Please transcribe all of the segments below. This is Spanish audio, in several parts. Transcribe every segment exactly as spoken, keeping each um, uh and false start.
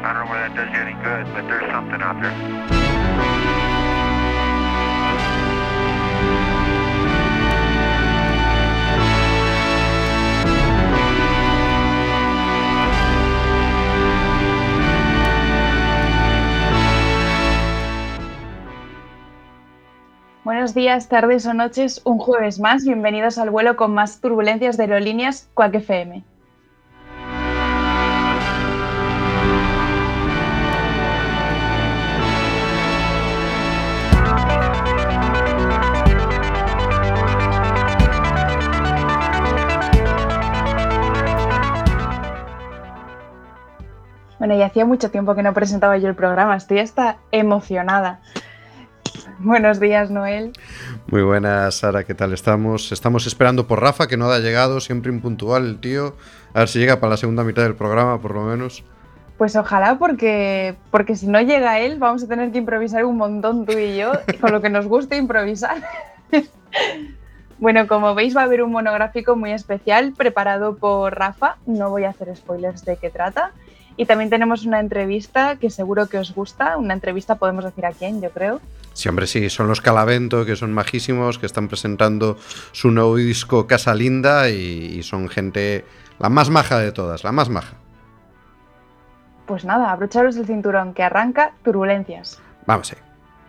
I don't know whether that does you any good, but there's something out there. Buenos días, tardes o noches, un jueves más. Bienvenidos al vuelo con más turbulencias de aerolíneas Quack F M. Bueno, y hacía mucho tiempo que no presentaba yo el programa, estoy hasta emocionada. Buenos días, Noel. Muy buenas, Sara, ¿qué tal estamos? Estamos esperando por Rafa, que no ha llegado, siempre impuntual el tío. A ver si llega para la segunda mitad del programa, por lo menos. Pues ojalá, porque, porque si no llega él, vamos a tener que improvisar un montón tú y yo, con lo que nos gusta improvisar. Bueno, como veis, va a haber un monográfico muy especial preparado por Rafa. No voy a hacer spoilers de qué trata. Y también tenemos una entrevista que seguro que os gusta. Una entrevista, podemos decir a quién, yo creo. Sí, hombre, sí, son los Calavento, que son majísimos, que están presentando su nuevo disco Casa Linda y, y son gente la más maja de todas, la más maja. Pues nada, abrocharos el cinturón, que arranca Turbulencias. Vamos ahí.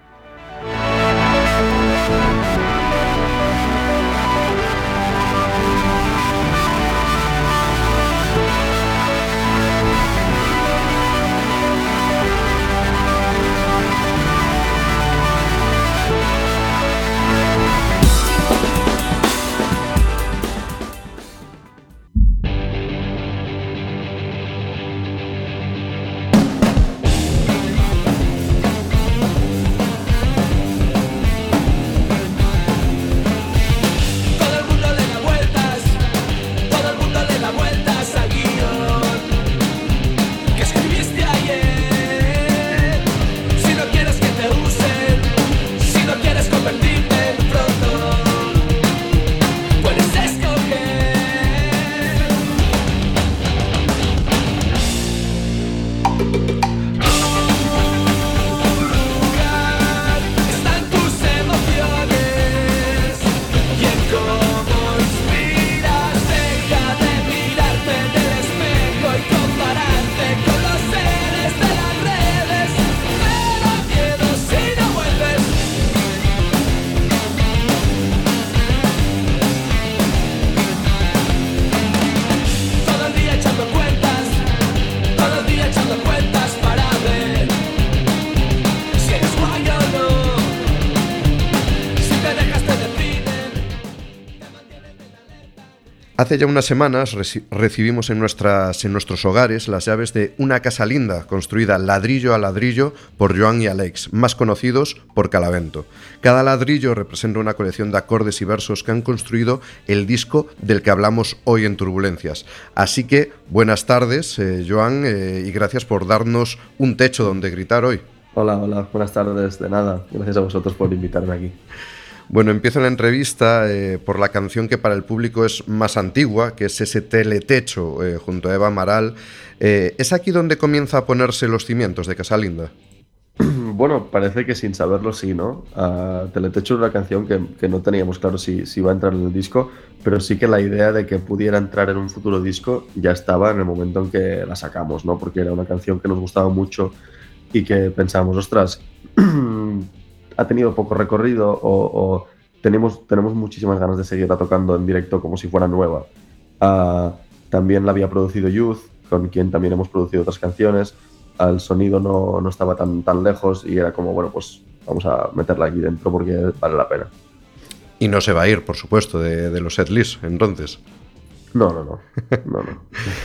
Hace ya unas semanas reci- recibimos en, nuestras, en nuestros hogares las llaves de una casa linda, construida ladrillo a ladrillo por Joan y Alex, más conocidos por Calavento. Cada ladrillo representa una colección de acordes y versos que han construido el disco del que hablamos hoy en Turbulencias. Así que, buenas tardes, eh, Joan, eh, y gracias por darnos un techo donde gritar hoy. Hola, hola, buenas tardes, de nada. Gracias a vosotros por invitarme aquí. Bueno, empiezo la entrevista eh, por la canción que para el público es más antigua, que es ese Teletecho, eh, junto a Eva Amaral. Eh, ¿Es aquí donde comienza a ponerse los cimientos de Casa Linda? Bueno, parece que sin saberlo sí, ¿no? Uh, Teletecho es una canción que, que no teníamos claro si, si iba a entrar en el disco, pero sí que la idea de que pudiera entrar en un futuro disco ya estaba en el momento en que la sacamos, ¿no? Porque era una canción que nos gustaba mucho y que pensábamos, ostras, ha tenido poco recorrido o, o tenemos, tenemos muchísimas ganas de seguirla tocando en directo como si fuera nueva. Uh, también la había producido Youth, con quien también hemos producido otras canciones. El sonido no, no estaba tan, tan lejos y era como, bueno, pues vamos a meterla aquí dentro porque vale la pena. Y no se va a ir, por supuesto, de, de los setlists, entonces. No, no, no. no, no.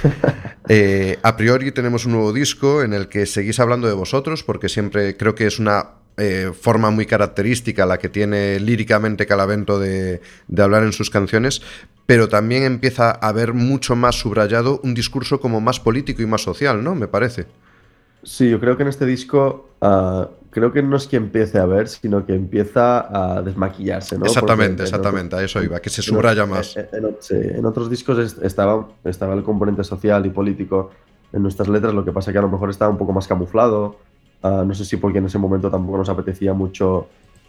eh, a priori tenemos un nuevo disco en el que seguís hablando de vosotros, porque siempre creo que es una eh, forma muy característica la que tiene líricamente Calavento de, de hablar en sus canciones, pero también empieza a haber mucho más subrayado un discurso como más político y más social, ¿no? Me parece. Sí, yo creo que en este disco uh, creo que no es que empiece a ver, sino que empieza a desmaquillarse, ¿no? Exactamente, Porque, exactamente, otros, a eso iba, que se subraya en, más. En, en, sí, en otros discos estaba, estaba el componente social y político en nuestras letras, lo que pasa que a lo mejor estaba un poco más camuflado, uh, no sé si porque en ese momento tampoco nos apetecía mucho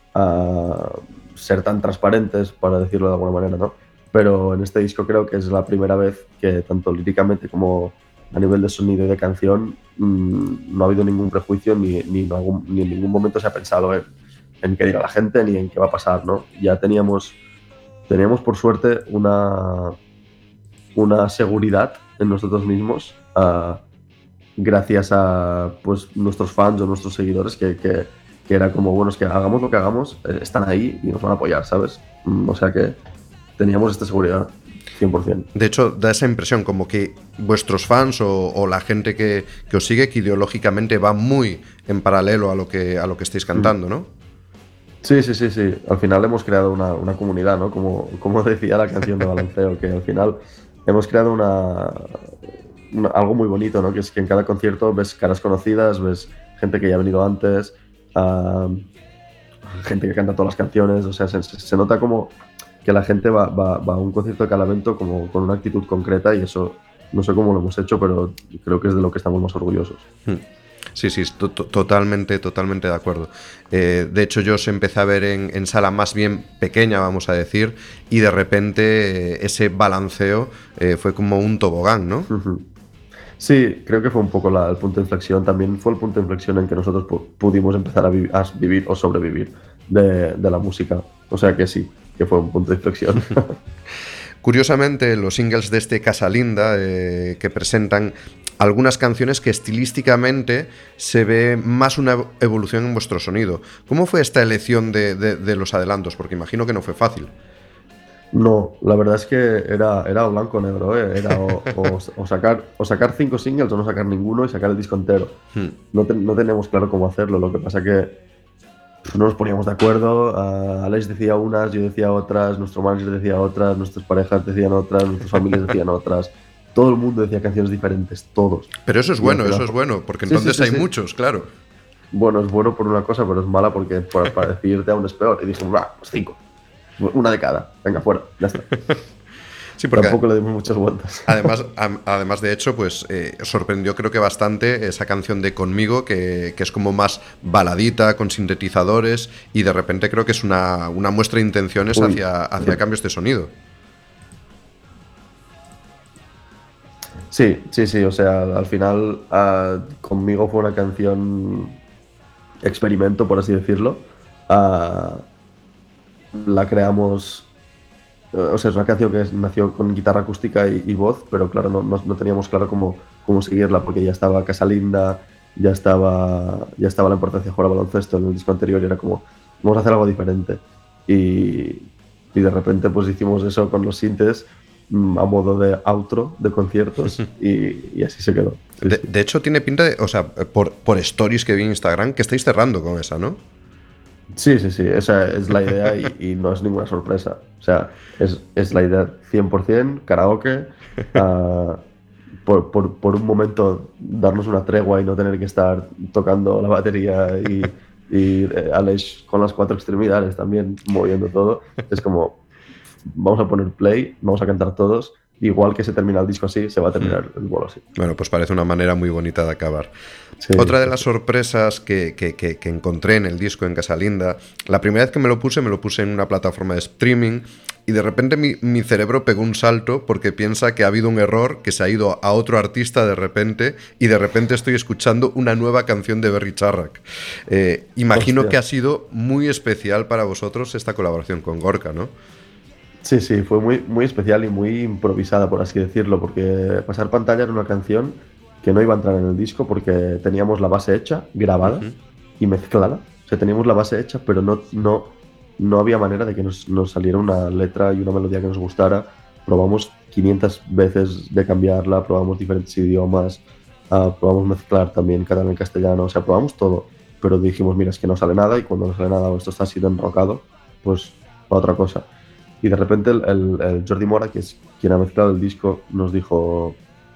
uh, ser tan transparentes, para decirlo de alguna manera, ¿no? Pero en este disco creo que es la primera vez que tanto líricamente como a nivel de sonido y de canción mmm, no ha habido ningún prejuicio ni, ni, en algún, ni en ningún momento se ha pensado en, en qué dirá la gente ni en qué va a pasar, ¿no? Ya teníamos, teníamos por suerte una, una seguridad en nosotros mismos uh, gracias a pues, nuestros fans o nuestros seguidores que, que, que era como, bueno, es que hagamos lo que hagamos, eh, están ahí y nos van a apoyar, ¿sabes? Mm, o sea que teníamos esta seguridad cien por ciento. De hecho, da esa impresión como que vuestros fans o, o la gente que, que os sigue, que ideológicamente va muy en paralelo a lo que, a lo que estáis cantando, ¿no? Sí, sí, sí, sí. Al final hemos creado una, una comunidad, ¿no? Como, como decía la canción de Balanceo, que al final hemos creado una, una, algo muy bonito, ¿no? Que es que en cada concierto ves caras conocidas, ves gente que ya ha venido antes, uh, gente que canta todas las canciones, o sea, se, se nota como que la gente va, va, va a un concierto de Calavento como con una actitud concreta y eso no sé cómo lo hemos hecho, pero creo que es de lo que estamos más orgullosos. Sí, sí, to- totalmente, totalmente de acuerdo. Eh, de hecho, yo os empecé a ver en, en sala más bien pequeña, vamos a decir, y de repente eh, ese balanceo eh, fue como un tobogán, ¿no? Uh-huh. Sí, creo que fue un poco la, el punto de inflexión. También fue el punto de inflexión en que nosotros pu- pudimos empezar a, vi- a vivir o sobrevivir de, de la música. O sea que sí, que fue un punto de inflexión. Curiosamente, los singles de este Casalinda eh, que presentan algunas canciones que estilísticamente se ve más una evolución en vuestro sonido. ¿Cómo fue esta elección de, de, de los adelantos? Porque imagino que no fue fácil. No, la verdad es que era, era blanco o negro, ¿eh? Era o, o, o, sacar, o sacar cinco singles o no sacar ninguno y sacar el disco entero. Hmm. No, te, no teníamos claro cómo hacerlo, lo que pasa que no nos poníamos de acuerdo, uh, Alex decía unas, yo decía otras, nuestro manager decía otras, nuestras parejas decían otras, nuestras familias decían otras, todo el mundo decía canciones diferentes, todos. Pero eso es bueno, eso es bueno, porque sí, entonces sí, sí, hay sí. muchos, claro. Bueno, es bueno por una cosa, pero es mala porque para, para decidirte aún es peor. Y dijimos, va, pues cinco, una de cada, venga, fuera, ya está. Sí, porque tampoco le dimos muchas vueltas. Además, además de hecho, pues eh, sorprendió creo que bastante esa canción de Conmigo, que, que es como más baladita, con sintetizadores, y de repente creo que es una, una muestra de intenciones Uy. hacia, hacia cambios de sonido. Sí, sí, sí, o sea, al final uh, Conmigo fue una canción experimento, por así decirlo. Uh, la creamos... O sea, es una canción que nació con guitarra acústica y, y voz, pero claro, no, no, no teníamos claro cómo, cómo seguirla, porque ya estaba Casalinda, ya estaba, ya estaba la importancia de jugar al baloncesto en el disco anterior y era como, vamos a hacer algo diferente. Y, y de repente pues hicimos eso con los sintes a modo de outro de conciertos y, y así se quedó. Sí, de, sí. de hecho, tiene pinta de, o sea, por, por stories que vi en Instagram, que estáis cerrando con esa, ¿no? Sí, sí, sí, esa es la idea y, y no es ninguna sorpresa. O sea, es, es la idea cien por ciento, karaoke, uh, por, por, por un momento darnos una tregua y no tener que estar tocando la batería y, y eh, Alex con las cuatro extremidades también moviendo todo. Es como, vamos a poner play, vamos a cantar todos. Igual que se termina el disco así, se va a terminar el bolo así. Bueno, pues parece una manera muy bonita de acabar. Sí. Otra de las sorpresas que, que, que, que encontré en el disco en Casalinda, la primera vez que me lo puse, me lo puse en una plataforma de streaming y de repente mi, mi cerebro pegó un salto porque piensa que ha habido un error, que se ha ido a otro artista de repente y de repente estoy escuchando una nueva canción de Berry Charrac. Eh, imagino Hostia. que ha sido muy especial para vosotros esta colaboración con Gorka, ¿no? Sí, sí, fue muy, muy especial y muy improvisada, por así decirlo, porque Pasar Pantalla era una canción que no iba a entrar en el disco porque teníamos la base hecha, grabada uh-huh. y mezclada. O sea, teníamos la base hecha, pero no, no, no había manera de que nos, nos saliera una letra y una melodía que nos gustara. Probamos quinientas veces de cambiarla, probamos diferentes idiomas, uh, probamos mezclar también catalán y castellano, o sea, probamos todo. Pero dijimos, mira, es que no sale nada y cuando no sale nada o esto está así de enrocado, pues otra cosa. Y de repente el, el, el Jordi Mora, que es quien ha mezclado el disco, nos dijo,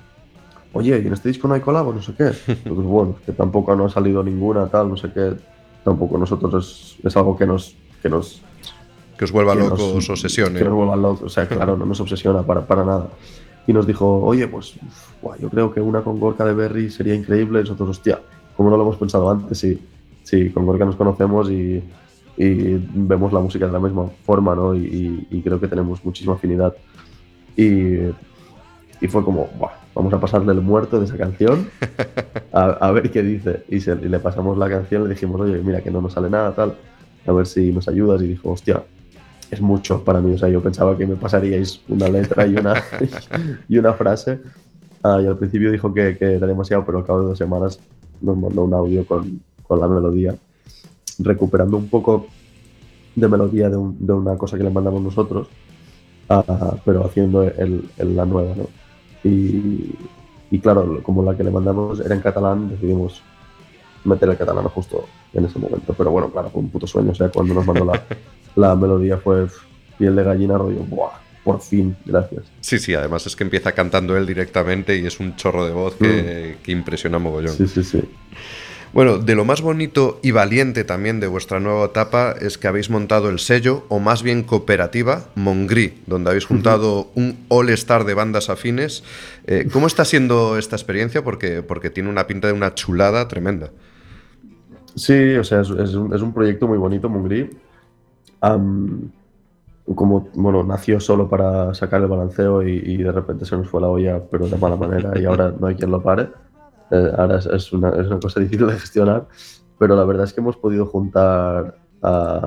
oye, ¿y en este disco no hay colabo? No sé qué. Pues bueno, que tampoco no ha salido ninguna, tal, no sé qué. Tampoco nosotros es, es algo que nos... Que, nos, que os vuelva que locos, os obsesione. Que nos vuelva locos, o sea, claro, no nos obsesiona para, para nada. y nos dijo, oye, pues buah, yo creo que una con Gorka de Berry sería increíble. Y nosotros, hostia, ¿cómo no lo hemos pensado antes? Sí, sí, con Gorka nos conocemos y, y vemos la música de la misma forma, ¿no? Y, y, y creo que tenemos muchísima afinidad. Y, y fue como, buah, vamos a pasarle el muerto de esa canción a, a ver qué dice. Y, se, y le pasamos la canción, le dijimos, oye, mira que no nos sale nada, tal, a ver si nos ayudas. Y dijo, hostia, es mucho para mí. O sea, yo pensaba que me pasaríais una letra y una, y una frase. Uh, y al principio dijo que, que era demasiado, pero al cabo de dos semanas nos mandó un audio con, con la melodía, recuperando un poco de melodía de, un, de una cosa que le mandamos nosotros, uh, pero haciendo el, el, la nueva, ¿no? Y, y claro, como la que le mandamos era en catalán, decidimos meter el catalán justo en ese momento. Pero bueno, claro, fue un puto sueño. O sea, cuando nos mandó la, la melodía fue piel de gallina, rollo, ¡buah! Por fin, gracias. Sí, sí, además es que empieza cantando él directamente y es un chorro de voz que, mm. que impresiona mogollón. Sí, sí, sí. Bueno, de lo más bonito y valiente también de vuestra nueva etapa es que habéis montado el sello, o más bien cooperativa, Mongrí, donde habéis juntado un all-star de bandas afines. Eh, ¿Cómo está siendo esta experiencia? Porque, porque tiene una pinta de una chulada tremenda. Sí, o sea, es, es, un, es un proyecto muy bonito, Mongrí. Um, como, bueno, nació solo para sacar el balanceo y, y de repente se nos fue la olla, pero de mala manera, y ahora no hay quien lo pare. Eh, ahora es, es, una, es una cosa difícil de gestionar, pero la verdad es que hemos podido juntar a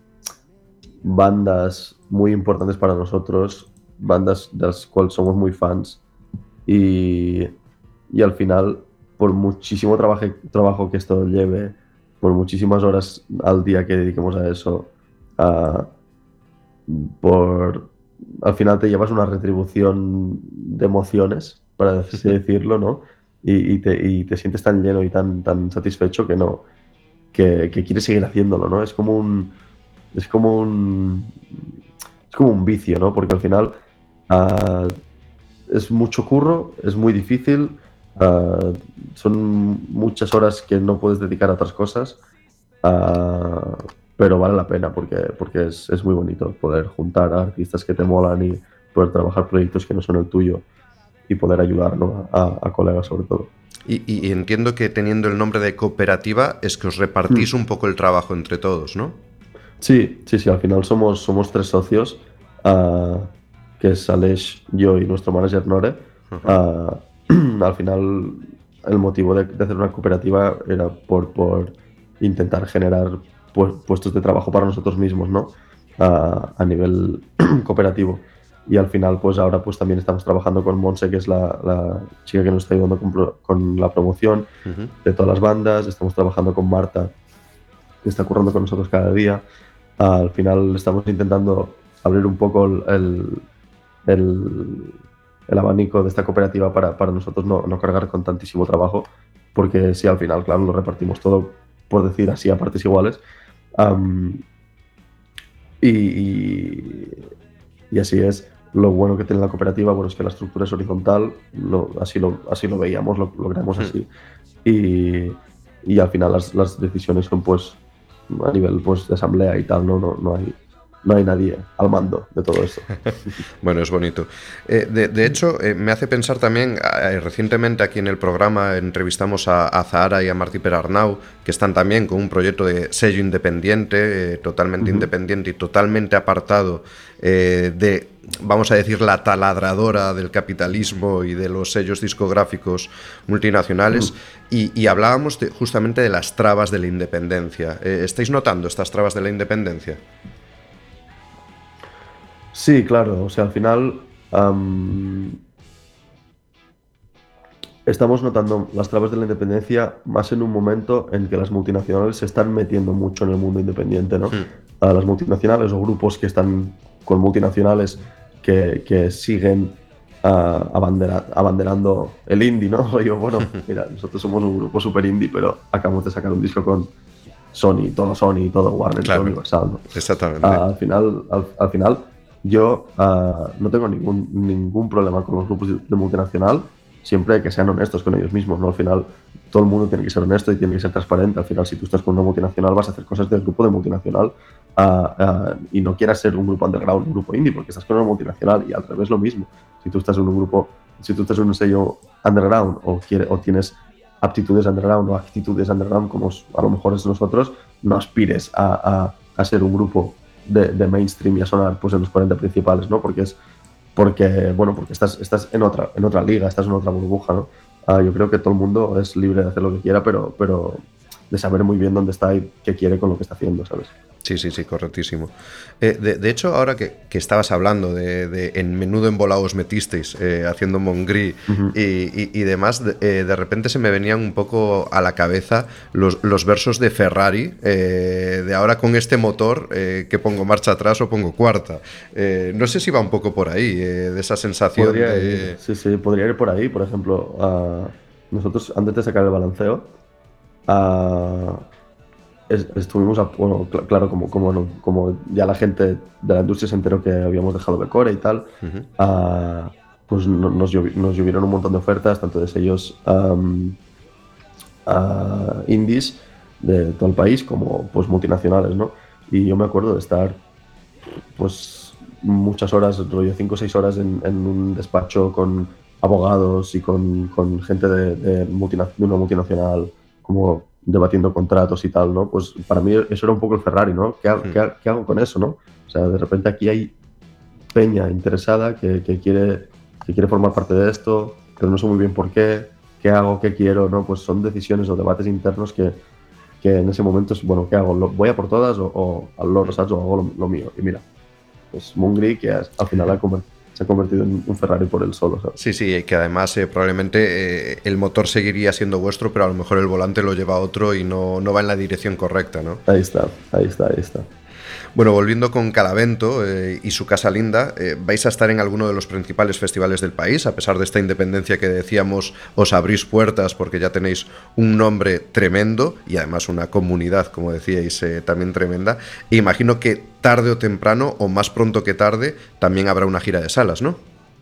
bandas muy importantes para nosotros, bandas de las cuales somos muy fans, y, y al final, por muchísimo trabajo, trabajo que esto lleve, por muchísimas horas al día que dediquemos a eso, uh, por, al final te llevas una retribución de emociones, para así decirlo, ¿no? Y, y, te, y te sientes tan lleno y tan, tan satisfecho que no que, que quieres seguir haciéndolo, ¿no? Es como un es como un es como un vicio, ¿no? Porque al final uh, es mucho curro, es muy difícil, uh, son muchas horas que no puedes dedicar a otras cosas, uh, pero vale la pena porque, porque es, es muy bonito poder juntar a artistas que te molan y poder trabajar proyectos que no son el tuyo y poder ayudar, ¿no? a, a colegas sobre todo. Y, y entiendo que teniendo el nombre de cooperativa es que os repartís mm. un poco el trabajo entre todos, ¿no? Sí, sí, sí, al final somos, somos tres socios, uh, que es Aleix, yo y nuestro manager Nore. Uh-huh. Uh, al final el motivo de, de hacer una cooperativa era por, por intentar generar pu- puestos de trabajo para nosotros mismos, ¿no? Uh, a nivel cooperativo. Y al final, pues ahora pues también estamos trabajando con Monse, que es la, la chica que nos está ayudando con, pro, con la promoción uh-huh. de todas las bandas. Estamos trabajando con Marta, que está currando con nosotros cada día. Uh, al final estamos intentando abrir un poco el, el, el, el abanico de esta cooperativa para, para nosotros no, no cargar con tantísimo trabajo, porque si al final, claro, lo repartimos todo, por decir así, a partes iguales. Um, y, y, y así es. Lo bueno que tiene la cooperativa, bueno, es que la estructura es horizontal, lo, así, lo, así lo veíamos, lo, lo creamos así. Y, y al final las, las decisiones son pues a nivel pues, de asamblea y tal, no, no, no, hay, no hay nadie al mando de todo esto. Bueno, es bonito. Eh, de, de hecho, eh, me hace pensar también, eh, recientemente aquí en el programa entrevistamos a, a Zahara y a Martí Perarnau, que están también con un proyecto de sello independiente, eh, totalmente uh-huh. independiente y totalmente apartado eh, de, vamos a decir, la taladradora del capitalismo y de los sellos discográficos multinacionales, uh-huh. y, y hablábamos de, justamente de las trabas de la independencia. Eh, ¿Estáis notando estas trabas de la independencia? Sí, claro, o sea, al final um, estamos notando las trabas de la independencia más en un momento en que las multinacionales se están metiendo mucho en el mundo independiente, ¿no? Mm. Uh, las multinacionales o grupos que están con multinacionales que, que siguen uh, abandera, abanderando el indie, ¿no? Yo, bueno, mira, nosotros somos un grupo super indie, pero acabamos de sacar un disco con Sony, todo Sony, todo Warner, claro, todo Universal, ¿no? Exactamente. Uh, al final, al, al final yo uh, no tengo ningún, ningún problema con los grupos de multinacional, siempre que sean honestos con ellos mismos, ¿no? Al final todo el mundo tiene que ser honesto y tiene que ser transparente. Al final, si tú estás con una multinacional, vas a hacer cosas del grupo de multinacional uh, uh, y no quieras ser un grupo underground, un grupo indie, porque estás con una multinacional, y al revés lo mismo. Si tú estás en un grupo, si tú estás en un sello underground o, quiere, o tienes aptitudes underground o actitudes underground como a lo mejor es nosotros, no aspires a, a, a ser un grupo de, de mainstream y a sonar pues en los cuarenta principales, ¿no? Porque es porque bueno porque estás estás en otra en otra liga, estás en otra burbuja, ¿no? Uh, yo creo que todo el mundo es libre de hacer lo que quiera, pero pero de saber muy bien dónde está y qué quiere con lo que está haciendo, ¿sabes? Sí, sí, sí, correctísimo. Eh, de, de hecho, ahora que, que estabas hablando de, de en menudo embolado os metisteis eh, haciendo Mongri uh-huh. y, y, y demás, de, eh, de repente se me venían un poco a la cabeza los, los versos de Ferrari, eh, de ahora con este motor eh, que pongo marcha atrás o pongo cuarta. Eh, no sé si va un poco por ahí, eh, de esa sensación podría de... ir, sí, sí, podría ir por ahí. Por ejemplo, uh, nosotros antes de sacar el balanceo, uh, estuvimos, a, bueno, cl- claro, como, como, no, como ya la gente de la industria se enteró que habíamos dejado Becore y tal, uh-huh. uh, pues no, nos, llovi- nos llovieron un montón de ofertas, tanto de sellos um, uh, indies de todo el país como pues multinacionales, ¿no? Y yo me acuerdo de estar pues muchas horas, rollo cinco o seis horas en, en un despacho con abogados y con, con gente de, de, multina- de una multinacional como debatiendo contratos y tal, ¿no? Pues para mí eso era un poco el Ferrari, ¿no? ¿Qué, mm. ¿qué, qué hago con eso, no? O sea, de repente aquí hay peña interesada que, que, quiere, que quiere formar parte de esto, pero no sé muy bien por qué, qué hago, qué quiero, ¿no? Pues son decisiones o debates internos que, que en ese momento es, bueno, ¿qué hago? ¿Voy a por todas o, o a los Rosats o hago lo, lo mío? Y mira, pues Mongri, que al final ha convertido se ha convertido en un Ferrari por él solo, ¿sabes? Sí, sí, que además eh, probablemente eh, el motor seguiría siendo vuestro, pero a lo mejor el volante lo lleva otro y no, no va en la dirección correcta, ¿no? Ahí está, ahí está, ahí está. Bueno, volviendo con Calavento eh, y su Casa Linda, eh, vais a estar en alguno de los principales festivales del país. A pesar de esta independencia que decíamos, os abrís puertas porque ya tenéis un nombre tremendo y además una comunidad, como decíais, eh, también tremenda. E imagino que tarde o temprano, o más pronto que tarde, también habrá una gira de salas, ¿no?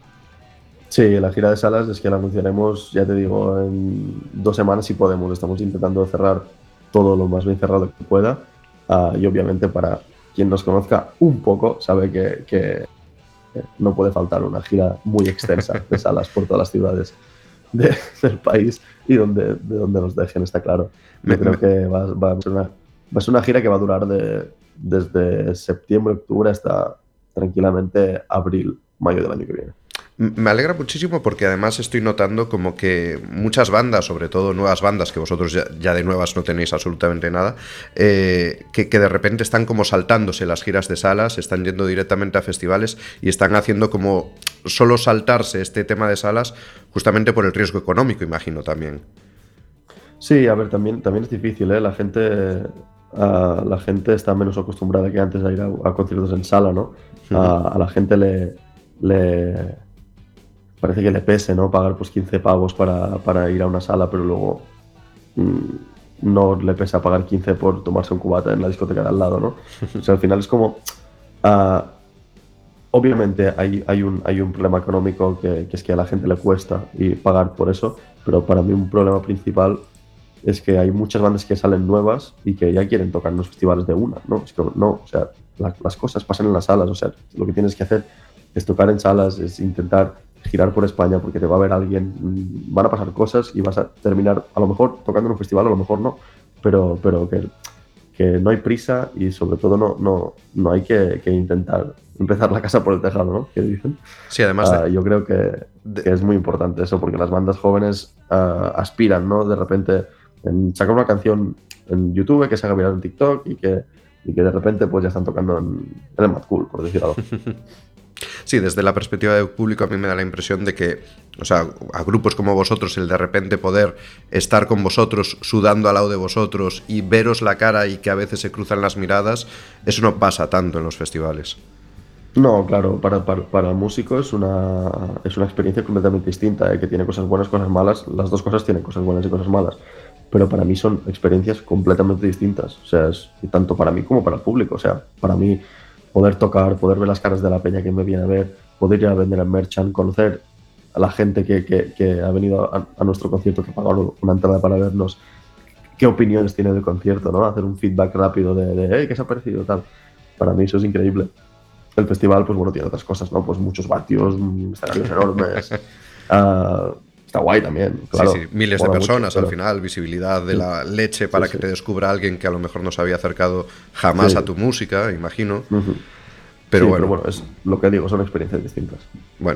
Sí, la gira de salas es que la anunciaremos, ya te digo, en dos semanas si podemos. Estamos intentando cerrar todo lo más bien cerrado que pueda uh, y obviamente para quien nos conozca un poco sabe que, que no puede faltar una gira muy extensa de salas por todas las ciudades de, del país y donde, de donde nos dejen, está claro. Yo creo que va, va, a ser una, va a ser una gira que va a durar de, desde septiembre, octubre hasta tranquilamente abril, mayo del año que viene. Me alegra muchísimo porque además estoy notando como que muchas bandas, sobre todo nuevas bandas, que vosotros ya, ya de nuevas no tenéis absolutamente nada, eh, que, que de repente están como saltándose las giras de salas, están yendo directamente a festivales y están haciendo como solo saltarse este tema de salas justamente por el riesgo económico, imagino también. Sí, a ver, también, también es difícil, ¿eh? La gente, uh, la gente está menos acostumbrada que antes a ir a, a conciertos en sala, ¿no? Uh, a la gente le... le parece que le pese, ¿no? Pagar pues quince pavos para, para ir a una sala, pero luego mmm, no le pesa pagar quince por tomarse un cubata en la discoteca de al lado, ¿no? O sea, al final es como... Uh, obviamente hay, hay, un, hay un problema económico que, que es que a la gente le cuesta y pagar por eso, pero para mí un problema principal es que hay muchas bandas que salen nuevas y que ya quieren tocar en los festivales de una, ¿no? Es que no, o sea, la, las cosas pasan en las salas, o sea, lo que tienes que hacer es tocar en salas, es intentar girar por España porque te va a ver alguien, van a pasar cosas y vas a terminar a lo mejor tocando en un festival, a lo mejor no, pero, pero que, que no hay prisa y sobre todo no, no, no hay que, que intentar empezar la casa por el tejado, ¿no? ¿Qué dicen? Sí, además de... uh, yo creo que, de... que es muy importante eso porque las bandas jóvenes uh, aspiran, ¿no? De repente en sacar una canción en YouTube que se haga viral en TikTok y que, y que de repente pues ya están tocando en, en el Mad Cool, por decir algo. Sí, desde la perspectiva del público a mí me da la impresión de que, o sea, a grupos como vosotros, el de repente poder estar con vosotros, sudando al lado de vosotros y veros la cara y que a veces se cruzan las miradas, eso no pasa tanto en los festivales. No, claro, para, para, para el músico es una, es una experiencia completamente distinta, ¿eh? Que tiene cosas buenas, cosas malas, las dos cosas tienen cosas buenas y cosas malas, pero para mí son experiencias completamente distintas, o sea, es tanto para mí como para el público, o sea, para mí poder tocar, poder ver las caras de la peña que me viene a ver, poder ir a vender en Merchant, conocer a la gente que, que, que ha venido a, a nuestro concierto, que ha pagado una entrada para vernos, qué opiniones tiene del concierto, ¿no? Hacer un feedback rápido de, de hey, ¿qué se ha parecido? Tal. para mí eso es increíble. El festival, pues bueno, tiene otras cosas, ¿no? Pues muchos vatios, escenarios enormes. uh, está guay también, claro. Sí, sí, miles de personas mucho, pero... al final, visibilidad de la leche para sí, que sí. te descubra alguien que a lo mejor no se había acercado jamás sí. a tu música, imagino. Uh-huh. Pero, sí, bueno. pero bueno, es lo que digo, son experiencias distintas. Bueno.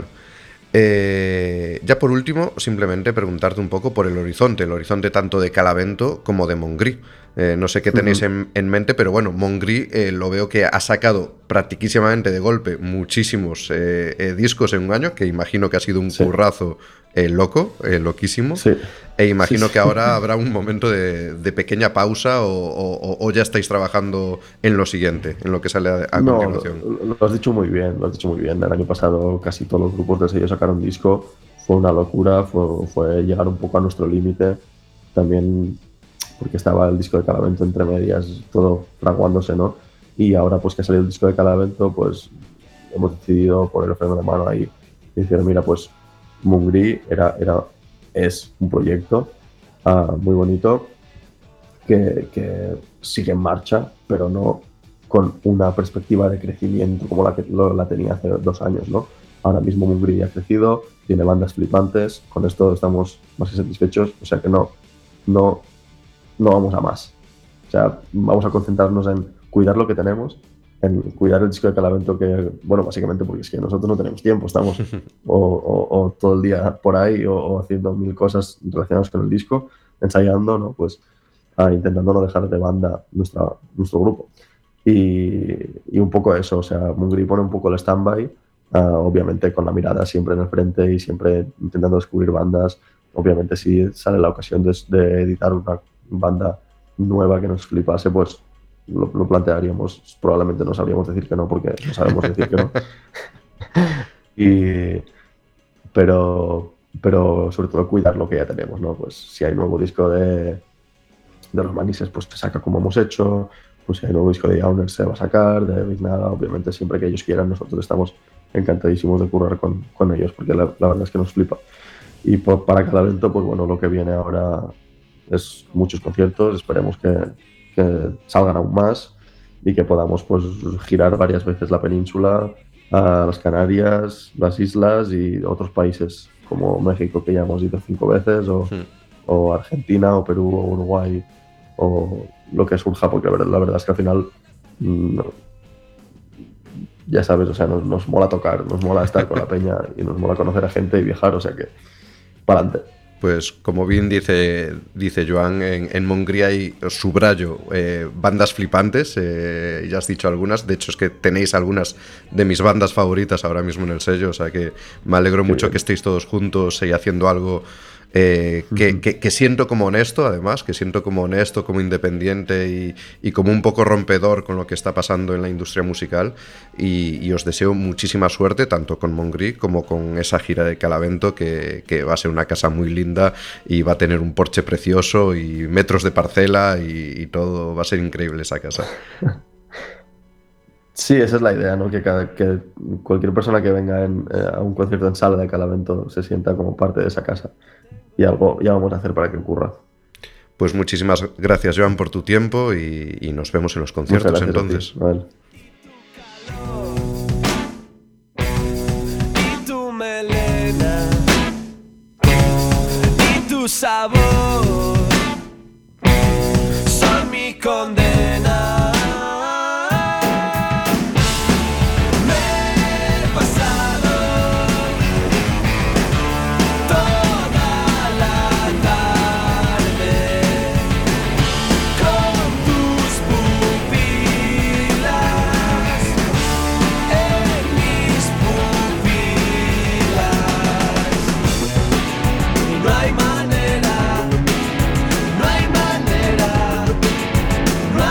Eh, ya por último, simplemente preguntarte un poco por el horizonte, el horizonte tanto de Calavento como de Montgrí. Eh, no sé qué tenéis uh-huh. en, en mente, pero bueno, Montgrí eh, lo veo que ha sacado practicísimamente de golpe muchísimos eh, eh, discos en un año, que imagino que ha sido un sí. currazo eh, loco, eh, loquísimo, sí. e imagino sí, sí. que ahora habrá un momento de, de pequeña pausa o, o, o ya estáis trabajando en lo siguiente, en lo que sale a, a no, continuación. Lo, lo has dicho muy bien, lo has dicho muy bien. El año pasado casi todos los grupos del sello sacaron disco, fue una locura, fue, fue llegar un poco a nuestro límite, también porque estaba el disco de Calavento entre medias, todo fraguándose, ¿no? Y ahora pues que ha salido el disco de Calavento, pues hemos decidido poner el freno de mano ahí y decir, mira, pues Montgrí era, era, es un proyecto uh, muy bonito que, que sigue en marcha, pero no con una perspectiva de crecimiento como la que lo, la tenía hace dos años, ¿no? Ahora mismo Montgrí ha crecido, tiene bandas flipantes, con esto estamos más que satisfechos, o sea que no, no, no vamos a más. O sea, vamos a concentrarnos en cuidar lo que tenemos, en cuidar el disco de Calavento, que, bueno, básicamente porque es que nosotros no tenemos tiempo, estamos o, o, o todo el día por ahí o, o haciendo mil cosas relacionadas con el disco, ensayando, ¿no? Pues uh, intentando no dejar de banda nuestra, nuestro grupo. Y, y un poco eso, o sea, Montgrí pone un poco el stand-by, uh, obviamente con la mirada siempre en el frente y siempre intentando descubrir bandas. Obviamente si sale la ocasión de, de editar una banda nueva que nos flipase, pues Lo, lo plantearíamos, probablemente no sabríamos decir que no porque no sabemos decir que no. y, pero, pero sobre todo cuidar lo que ya tenemos, ¿no? Pues si hay nuevo disco de, de Los Manises, pues se saca como hemos hecho, pues si hay nuevo disco de Yauners se va a sacar, de Big Nada, obviamente siempre que ellos quieran, nosotros estamos encantadísimos de currar con, con ellos porque la, la verdad es que nos flipa. Y por, para Calavento, pues bueno, lo que viene ahora es muchos conciertos, esperemos que que salgan aún más y que podamos pues girar varias veces la península, a las Canarias, las islas y otros países como México, que ya hemos ido cinco veces, o, sí. o Argentina, o Perú, o Uruguay, o lo que surja, porque la verdad, la verdad es que al final no, ya sabes, o sea, nos, nos mola tocar, nos mola estar con la peña y nos mola conocer a gente y viajar, o sea que para adelante. Pues como bien dice, dice Joan, en, en Montgrí hay, subrayo, eh, bandas flipantes, eh, ya has dicho algunas, de hecho es que tenéis algunas de mis bandas favoritas ahora mismo en el sello, o sea que me alegro Qué mucho bien. que estéis todos juntos y haciendo algo eh, que, uh-huh. que, que siento como honesto, además, que siento como honesto, como independiente y, y como un poco rompedor con lo que está pasando en la industria musical y, y os deseo muchísima suerte, tanto con Montgrí como con esa gira de Calavento, que, que va a ser una casa muy linda y va a tener un porche precioso y metros de parcela y, y todo, va a ser increíble esa casa. Sí, esa es la idea, ¿no? Que, cada, que cualquier persona que venga en, eh, a un concierto en sala de Calavento se sienta como parte de esa casa. Y algo ya vamos a hacer para que ocurra. Pues muchísimas gracias, Joan, por tu tiempo y, y nos vemos en los conciertos. Muchas gracias entonces. A ti, y tu melena y tu sabor son mi condena. No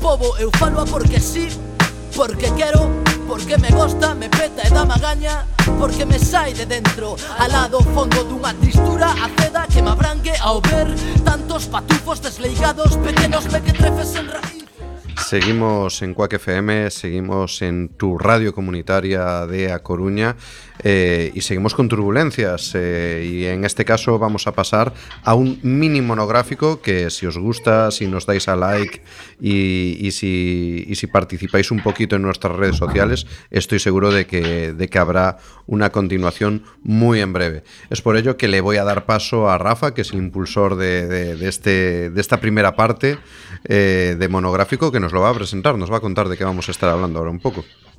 pobo, eu falo porque sí, porque quero, porque me gosta, me peta e dá magaña, porque me sai de dentro, alá do fondo dunha tristura aceda que me abrangue ao ver tantos patufos desleigados, pequenos mequetrefes en raíz. Seguimos en Quack F M, seguimos en tu radio comunitaria de A Coruña eh, y seguimos con turbulencias eh, y en este caso vamos a pasar a un mini monográfico que si os gusta, si nos dais a like y, y, si, y si participáis un poquito en nuestras redes sociales, estoy seguro de que, de que habrá una continuación muy en breve. Es por ello que le voy a dar paso a Rafa, que es el impulsor de, de, de, este, de esta primera parte eh, de monográfico, que nos lo va a presentar, nos va a contar de qué vamos a estar hablando ahora un poco.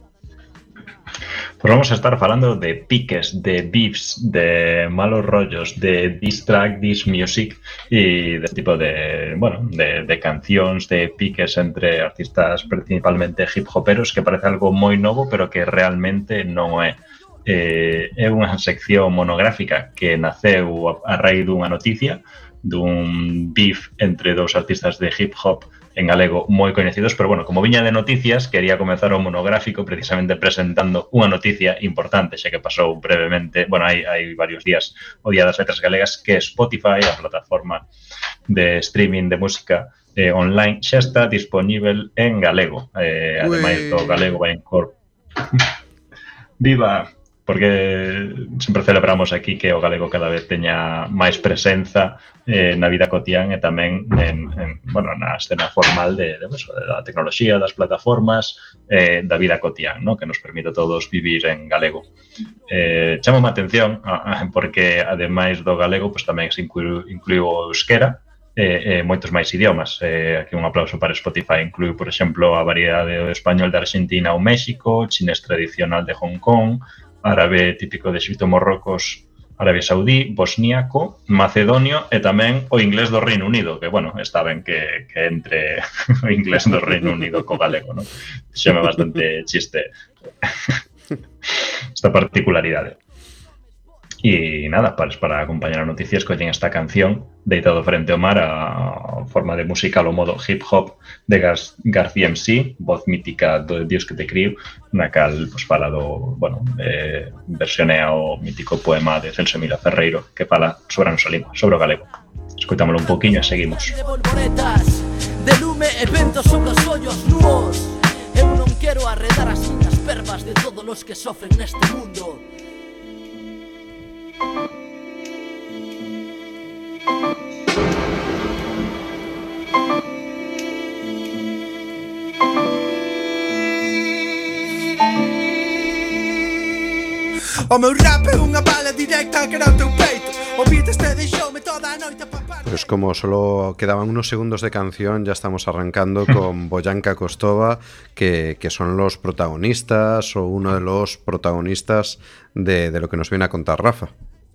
Pues vamos a estar falando de piques, de beefs, de malos rollos, de diss track, diss music y de tipo de, bueno, de, de cancións, de piques entre artistas principalmente hip hoperos, que parece algo moi novo, pero que realmente non é. Eh, é unha sección monográfica que naceu a raíz dunha noticia dun beef entre dous artistas de hip hop en galego moi coñecidos, pero bueno, como viña de noticias, quería comenzar o monográfico precisamente presentando unha noticia importante, xa que pasou brevemente, bueno, hai, hai varios días, o Día das Letras Galegas, que Spotify, a plataforma de streaming de música eh, online, xa está disponível en galego. Eh, ademais do galego vai incorporar... Viva! Porque sempre celebramos aquí que o galego cada vez teña máis presenza eh, na vida cotián e tamén en, en, bueno, na escena formal de, de, eso, de da tecnoloxía, das plataformas, eh, da vida cotián, ¿no? Que nos permite a todos vivir en galego. Eh, chamo a atención a, a, porque, ademais do galego, pues, tamén se incluiu, incluiu o euskera, e eh, eh, moitos máis idiomas. Eh, aquí un aplauso para Spotify. Inclui, por exemplo, a variedade do español de Argentina ou México, chinés tradicional de Hong Kong, árabe típico de Egipto, Morrocos, Arabia Saudí, bosníaco, macedonio e tamén o inglés do Reino Unido, que, bueno, está ben que, que entre o inglés do Reino Unido co galego, non? Xeme bastante chiste esta particularidade. E nada, para, para acompañar a noticias, collen esta canción Deitado frente ao mar, a forma de música ao modo hip hop de Gar García M C, voz mítica do Dios que te criou, na cal pues, fala do, bueno, eh, versionea o mítico poema de Celso Emilio Ferreiro que fala sobre a nosa lingua, sobre o galego. Escoitámoslo un poquinho e seguimos. De bolboretas, de lume e vento sobre os ollos nuos. Eu non quero arredar as miñas pervas de todos os que sofren neste mundo. O meu rap é unha bala directa que era o teu peito. O beat este deixoume toda a noite a papar. Pues como solo quedaban unos segundos de canción, ya estamos arrancando con Boyanka Kostova, que, que son los protagonistas o uno de los protagonistas de, de lo que nos viene a contar Rafa.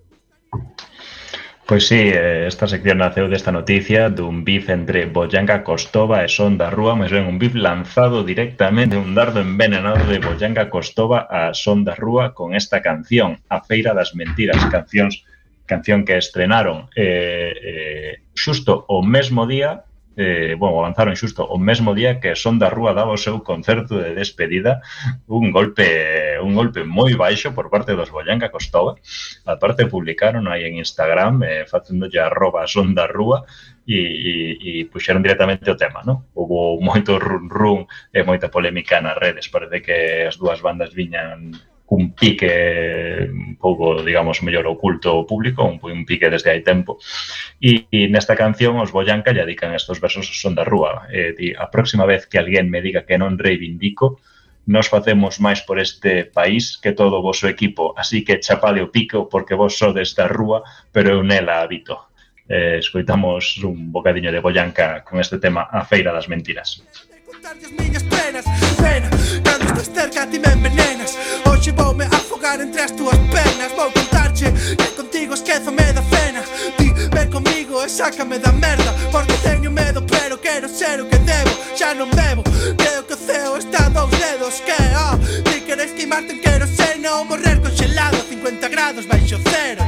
Pois sí, esta sección naceu desta noticia dun beef entre Boyanka Kostova e Son da Rúa, mas ben un beef lanzado directamente, un dardo envenenado de Boyanka Kostova a Son da Rúa con esta canción, A Feira das Mentiras, cancións, canción que estrenaron eh, eh, xusto o mesmo día, eh, bueno, avanzaron xusto o mesmo día que Son da Rúa daba o seu concerto de despedida, un golpe un golpe moi baixo por parte dos Boyanka Kostova. A parte publicaron aí en Instagram eh, facéndolle arroba Son da Rúa e, e, e puxeron directamente o tema, ¿no? Hubo moito run run e moita polémica nas redes, parece que as dúas bandas viñan un pique un pouco, digamos, mellor oculto ao público, un, un pique desde hai tempo. E, e nesta canción os Boyanka lle dedican estos versos a Son da Rúa. Eh, di, a próxima vez que alguén me diga que non reivindico, nos facemos máis por este país que todo o voso equipo, así que chapade o pico porque vos sodes da rúa, pero eu nela habito. Eh, escoitamos un bocadiño de Boyanka con este tema A Feira das Mentiras. Contarlle as miñas penas, pena, cando estás cerca ti me envenenas. Hoxe voume afogar entre as túas pernas. Vou contarche que contigo esquézome da pena. Ti ven comigo e sácame da merda, porque teño medo pero quero ser o que debo. Xa non bebo, creo que o ceo está a dous dedos. Que, oh, ti queres queimarte en queroseno ou morrer congelado a cincuenta grados baixo cero.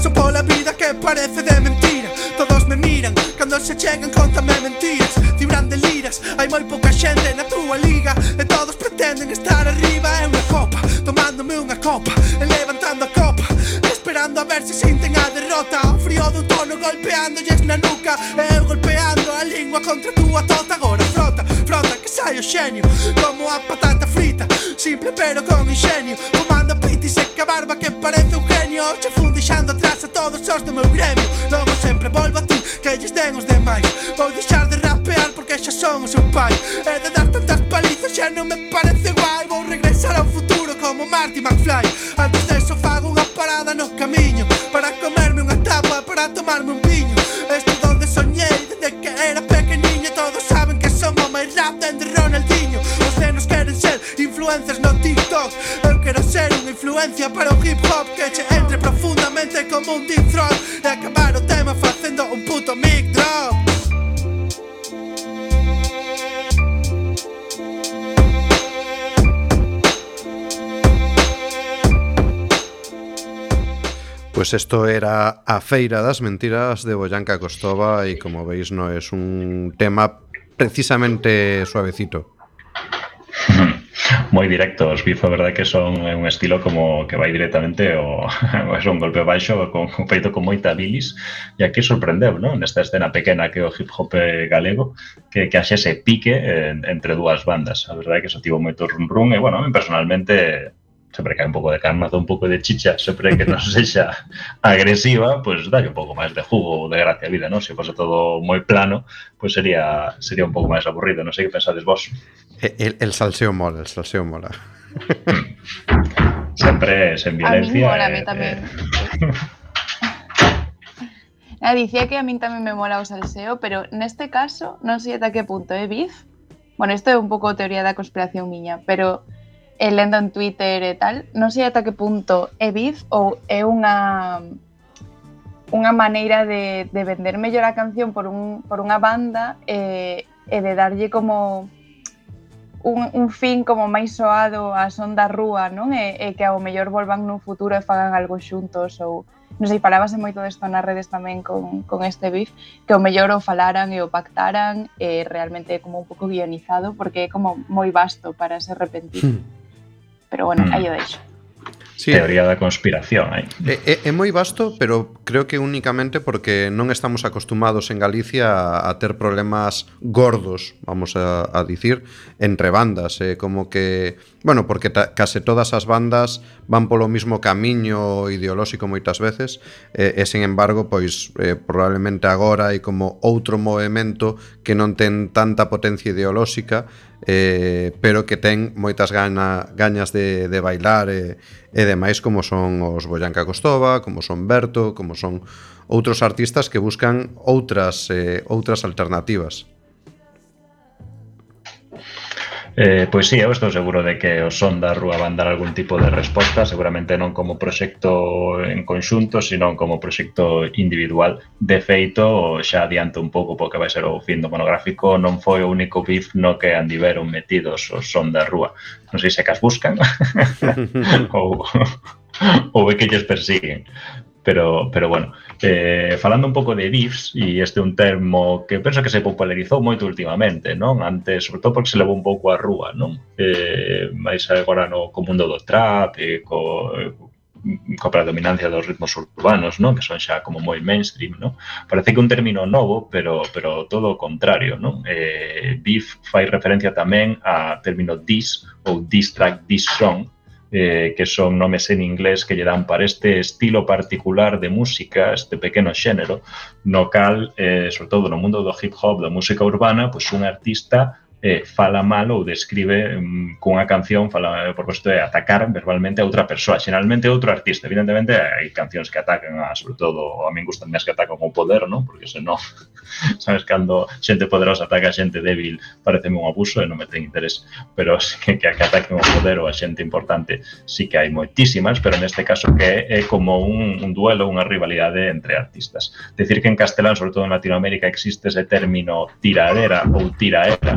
Paso pola vida que parece de mentira. Todos me miran, cando se chegan contame mentiras. Cibran de liras, hai moi pouca xente na túa liga e todos pretenden estar arriba. É unha copa, tomándome unha copa e levantando a copa, esperando a ver se sinten a derrota. O frío do outono golpeándolles na nuca e eu golpeando a lingua contra a túa tota. Agora frota, frota que sai o xenio como a patata frita, simple pero con ingenio. Fumando piti seca barba que parece un genio. Che fun deixando atrás a todos os do meu gremio. Logo sempre volvo a ti, que lles den os demais. Vou deixar de rapear porque xa son o seu pai. E de dar tantas palizas xa non me parece guai. Vou regresar ao futuro como Marty McFly. Antes deso fago unha parada no camiño para comerme unha tapa, para tomarme un viño. Esto donde soñei desde que era pequeniño. Todos saben que son o máis rap dende Ronaldinho. Os nenos queren ser influencers no TikTok. Eu quero ser unha influencia para o hip hop que che entre profundamente como un deep throat e acabar o tema facendo un puto mic drop. Pues esto era A Feira das Mentiras de Boyanka Costova y como veis no es un tema precisamente suavecito. Moi directo, os Beef, a verdade que son un estilo como que vai directamente o é un golpe baixo con un feito con moita bilis, e aquí sorprendeu, non? Nesta escena pequena que o hip hop galego que, que haxe ese pique en, entre dúas bandas. A verdade que eso tivo moito run run e, bueno, a mí personalmente sempre que hai un pouco de carnazo, un pouco de chicha, sempre que non sexa agresiva, pois pues, dalle un pouco máis de jugo ou de gracia a vida, non? Se fose todo moi plano, pois pues sería sería un pouco máis aburrido, non sei que pensades vos. El, el salseo mola, el salseo mola. Sempre sen violencia. A mí mola, eh, a mí tamén. Eh... Ah, dicía que a min tamén me mola o salseo, pero neste caso non sei ata que punto é Beef. Bueno, isto é un pouco teoría da conspiración miña, pero e lendo en Twitter e tal, non sei ata que punto é Beef ou é unha unha maneira de, de vender mellor a canción por, un, por unha banda e, e de darlle como un, un fin como máis soado a son da rúa, non? E, e que ao mellor volvan nun futuro e fagan algo xuntos ou non sei, falábase moito desto nas redes tamén con, con este Beef, que ao mellor o falaran e o pactaran e realmente é como un pouco guionizado porque é como moi vasto para ser repentino. Hmm. Pero bueno, aí o deixo. Sí, teoría da conspiración aí. É, é, é moi vasto, pero creo que únicamente porque non estamos acostumados en Galicia a, a ter problemas gordos, vamos a, a dicir, entre bandas, eh, como que, bueno, porque ta, case todas as bandas van polo mismo camiño ideolóxico moitas veces, eh, e sen embargo, pois eh, probablemente agora hai como outro movemento que non ten tanta potencia ideolóxica, eh, pero que ten moitas gana, gañas de, de bailar e, e demais, como son os Boyanka Costova, como son Berto, como son outros artistas que buscan outras, eh, outras alternativas. Eh, pois sí, eu estou seguro de que o Son da Rúa van dar algún tipo de resposta, seguramente non como proxecto en conxunto, sino como proxecto individual. De feito, xa adianto un pouco porque vai ser o fin do monográfico, non foi o único Beef no que andiveron metidos o Son da Rúa. Non sei se que as buscan ou, ou é que lles persiguen. Pero, pero bueno, eh, falando un pouco de beefs, e este é un termo que penso que se popularizou moito últimamente, non? Antes, sobre todo porque se levou un pouco á rúa, non? Eh, máis agora no co mundo do trap e co, co predominancia dos ritmos urbanos, non? Que son xa como moi mainstream, non? Parece que un término novo, pero, pero todo o contrario, non? Eh, beef fai referencia tamén a término diss ou diss track, diss song, Eh, que son nomes en inglés que lle dan para este estilo particular de música, este pequeno xénero, no cal, eh, sobre todo no mundo do hip hop, da música urbana, pois un artista eh, fala mal ou describe um, cunha canción, fala, por costo de atacar verbalmente a outra persoa, xeralmente outro artista. Evidentemente, hai cancións que atacan, a, sobre todo, a min gustan máis que atacan o poder, non? Porque senón, sabes, cando xente poderosa ataca a xente débil, pareceme un abuso e non me ten interés. Pero que, que ataquen o poder ou a xente importante, sí que hai moitísimas, pero neste caso que é como un, un duelo, unha rivalidade entre artistas. Decir que en castelán, sobre todo en Latinoamérica, existe ese término tiradera ou tiraera,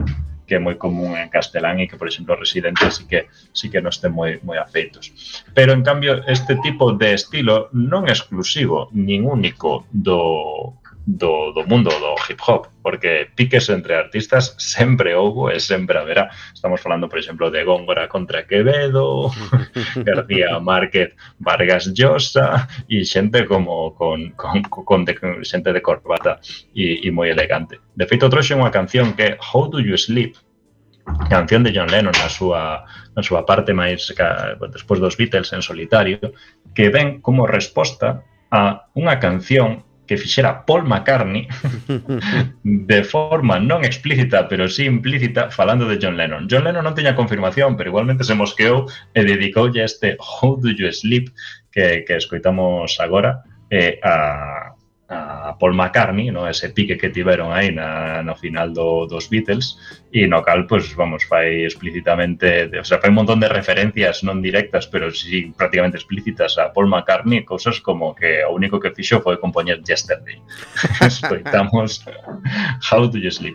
que é moi común en castelán e que, por exemplo, os residentes sí que, sí que non estén moi, moi afeitos. Pero, en cambio, este tipo de estilo non é exclusivo nin único do, do, do mundo do hip hop, porque piques entre artistas sempre houbo e sempre haberá. Estamos falando, por exemplo, de Góngora contra Quevedo, García Márquez, Vargas Llosa e xente como con, con, con de, xente de corbata e, e moi elegante. De feito, trouxe unha canción que é How Do You Sleep, canción de John Lennon na súa, na súa parte máis despois dos Beatles en solitario, que ven como resposta a unha canción que fixera Paul McCartney de forma non explícita, pero sí implícita, falando de John Lennon. John Lennon non teña confirmación, pero igualmente se mosqueou e dedicoulle este How Do You Sleep que, que escoitamos agora eh, a, a Paul McCartney, no, ese pique que tiveron aí na, no final do, dos Beatles, e no cal, pues, vamos, fai explícitamente, de, o sea, fai un montón de referencias non directas, pero sí prácticamente explícitas a Paul McCartney, cousas como que o único que fixo foi compoñer Yesterday. Escoitamos How Do You Sleep.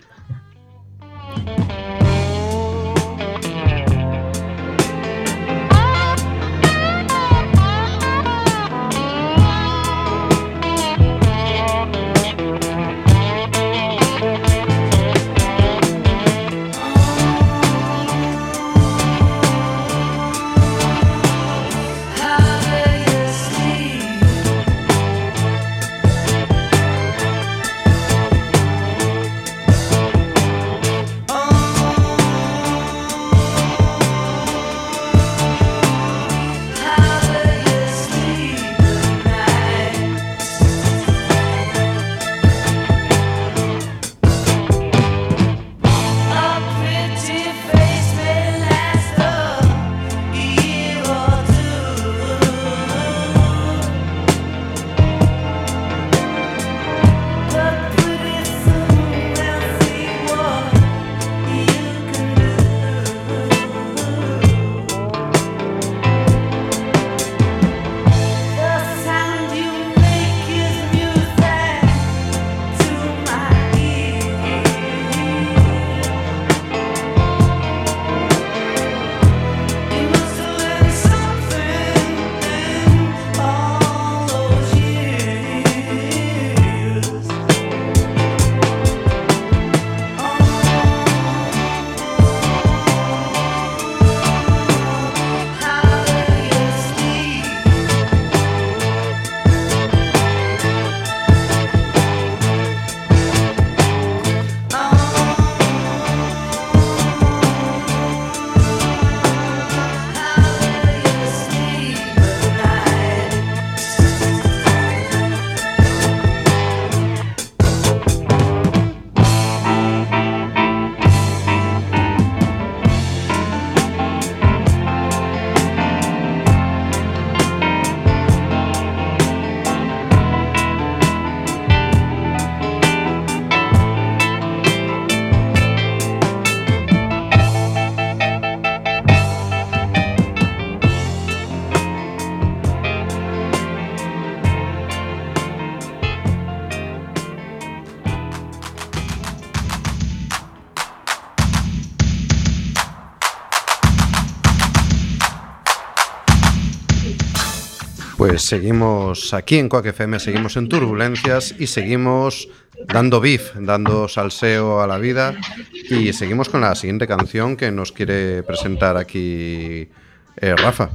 Pues seguimos aquí en Quack F M, seguimos en Turbulencias y seguimos dando beef, dando salseo a la vida, y seguimos con la siguiente canción que nos quiere presentar aquí eh, Rafa.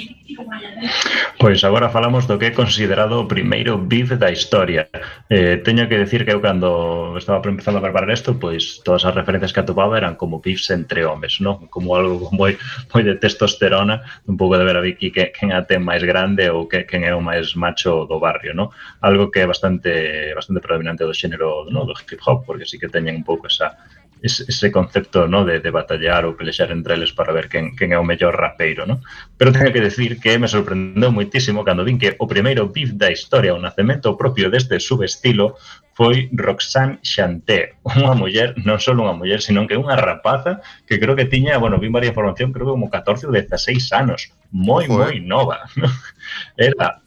Pois agora falamos do que é considerado o primeiro beef da historia. Eh, teño que decir que eu cando estaba empezando a preparar isto, pois todas as referencias que atopaba eran como beefs entre homes, non? Como algo moi moi de testosterona, un pouco de ver a Vicky que quen a ten máis grande ou que quen é o máis macho do barrio, non? Algo que é bastante bastante predominante do xénero, no, do hip hop, porque sí que teñen un pouco esa ese concepto, ¿no? de, de batallar ou pelexar entre eles para ver quen, quen é o mellor rapeiro, ¿no? Pero teño que decir que me sorprendeu moitísimo cando vin que o primeiro beef da historia, o nacemento propio deste subestilo, foi Roxanne Shante, unha muller, non só unha muller, sino que unha rapaza que creo que tiña, bueno, vi varias información, creo que como catorce ou dieciséis anos, moi, moi nova, ¿no? Era...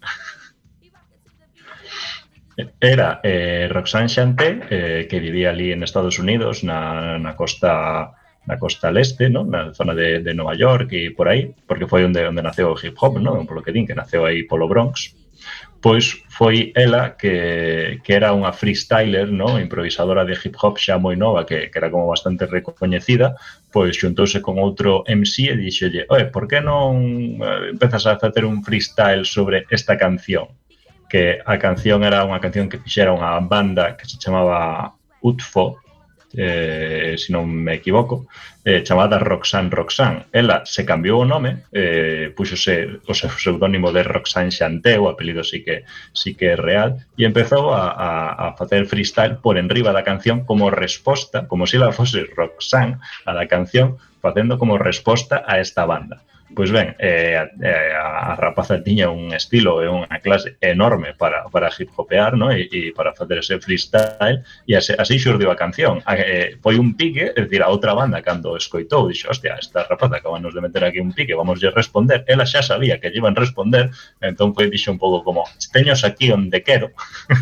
Era eh, Roxanne Shante, eh, que vivía ali en Estados Unidos, na, na costa na costa leste, ¿no? Na zona de, de Nova York e por aí, porque foi onde, onde naceu o hip hop, ¿no? Polo que din, que naceu aí polo Bronx. Pois foi ela que, que era unha freestyler, ¿no? Improvisadora de hip hop xa moi nova, que, que era como bastante recoñecida, pois xuntouse con outro M C e dixolle, oye, por que non empezas a facer un freestyle sobre esta canción? Que a canción era unha canción que fixera unha banda que se chamaba U T F O, eh, se non me equivoco, eh, chamada Roxanne Roxanne. Ela se cambiou o nome, eh, puxose o seu pseudónimo de Roxanne Chanté, o apelido sí que sí que é real, e empezou a, a, a facer freestyle por enriba da canción como resposta, como se ela fose Roxanne a da canción, facendo como resposta a esta banda. Pois ben, eh, a, a rapaza tiña un estilo e unha clase enorme para, para hip-hopear, ¿no? E, e para facer ese freestyle, e así, así xurdiu a canción. A, eh, foi un pique, é dicir, a outra banda cando escoitou, dixo, hostia, esta rapaza acabanos de meter aquí un pique, vamos a responder. Ela xa sabía que lle iban responder, entón foi, dixo un pouco como, teños aquí onde quero.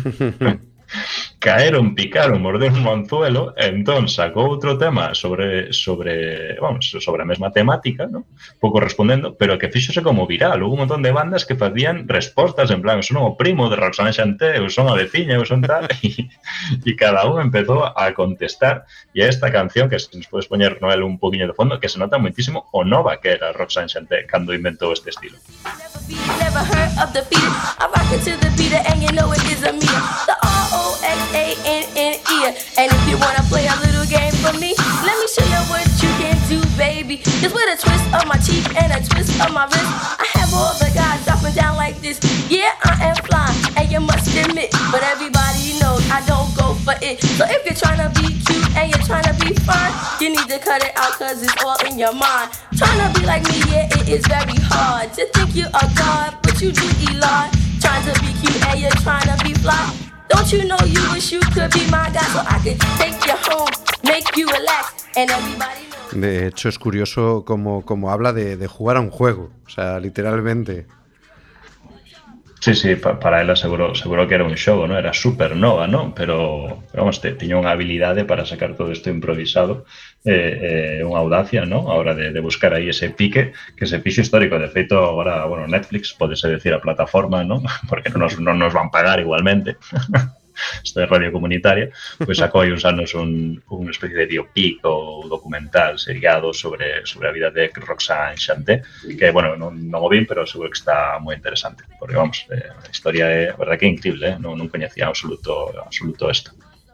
Caeron, picaron, morderon un anzuelo, entón sacou outro tema sobre sobre, vamos, sobre a mesma temática, ¿no? Pouco respondendo, pero que fíxose como viral. Houve un montón de bandas que facían respostas en plan, eu son o primo de Roxanne Chanté, eu son a veciña, eu son tal, e, e cada un empezou a contestar, e esta canción, que se nos podes poñer Noel un poquinho de fondo, que se nota muitísimo o nova que era Roxanne Chanté cando inventou este estilo. Never heard of the beat. I rock it to the beat and you know it is a me. The R O X A N N E. And if you wanna play a little game for me, let me show you what you can do, baby. Just with a twist of my cheek and a twist of my wrist, I have all the guys dropping down like this. Yeah, I am fly, and you must admit, but everybody knows I don't go for it. So if you're trying to be cute and you're trying to be fine, you need to cut it out cause it's all in your mind. Trying to be like me, yeah, it is very hard to think you are God, but you do Eli. Trying to be cute and you're trying to be fly. Don't you know you wish you could be my guy so I could take you home, make you relax, and everybody knows. De hecho es curioso como, como habla de, de jugar a un juego, o sea, literalmente. Sí, sí, pa, para ela seguro, seguro que era un xogo, ¿no? Era supernova, ¿no? Pero, pero vamos, te, tiña unha habilidade para sacar todo isto improvisado, eh, eh, unha audacia, ¿no? A hora de, de buscar aí ese pique que se fixo histórico. De feito, agora, bueno, Netflix, podese decir a plataforma, ¿no? Porque non nos, non nos van pagar igualmente. Isto é radio comunitaria, pois sacou aí uns anos un, un especie de biopic ou documental seriado sobre, sobre a vida de Roxanne Chanté, que, bueno, non, non o vin, pero seguro que está moi interesante, porque, vamos, eh, a historia é, a verdade que é increíble, eh? non, non coñecía absoluto, absoluto isto.